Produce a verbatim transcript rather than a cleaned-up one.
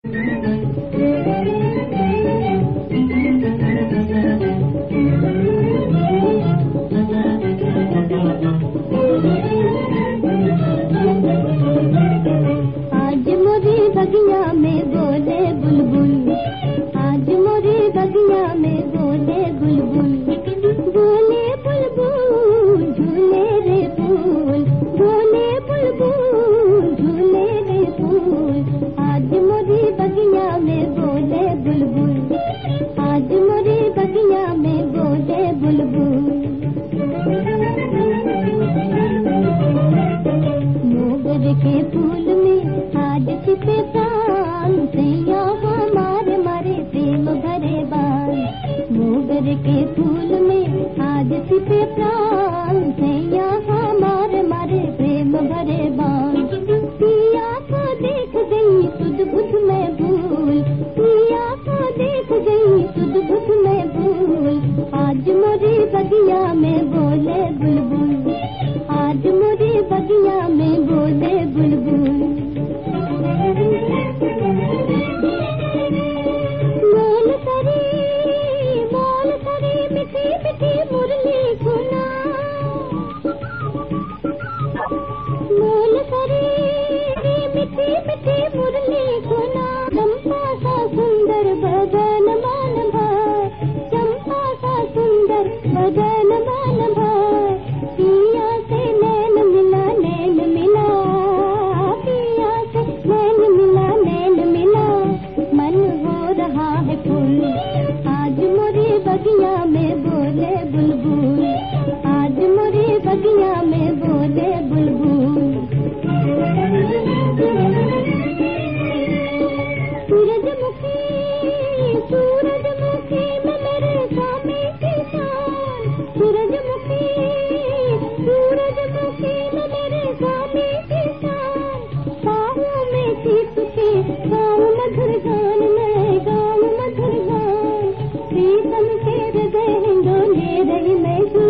आज मोरी बगिया में बोले बुलबुल, आज मोरी बगिया में बोले बुलबुल, बोले बुलबुल झूले रे फूल, बोले बुलबुल झूले रे फूल। आज मोरी बगिया में बोले बुलबुल, आज मोरी बगिया में बोले बुलबुल। मोगर के फूल में आज छिपे प्राण, सैया हमारे मारे प्रेम भरे बाण। मोगर के फूल में आज छिपे प्राण, सैया हमारे मारे प्रेम भरे बाण। पिया को देख गई सुध बुध में भूल, पिया को देख गई सुध बुध में भूल। आज मोरी बगिया में बोले बुलबुल, आज मोरी बगिया में बोले बुलबुल। मोल करे मोल करे मिठी मिठी मुरली सुना, मोल करे मिठी मिठी मुरली सुना। चंपा सा सुंदर बदन मान भाई, चंपा सा सुंदर बदन मान भाई। पिया से नैन मिला नैन मिला, पिया से नैन मिला नैन मिला, मन हो रहा है फूल। आज मोरी बगिया में बोले बुलबुल, आज मोरी बगिया में बोले बुलबुल। सूरजमुखी सूरजमुखी में मेरे स्वामी किसान, सूरजमुखी सूरजमुखी में मेरे स्वामी किसान। बाहों में सीत के गाँव मधुर गान, मैं गाँव मधुर गान। प्रीतम के हृदय हिंडोले रही मैं।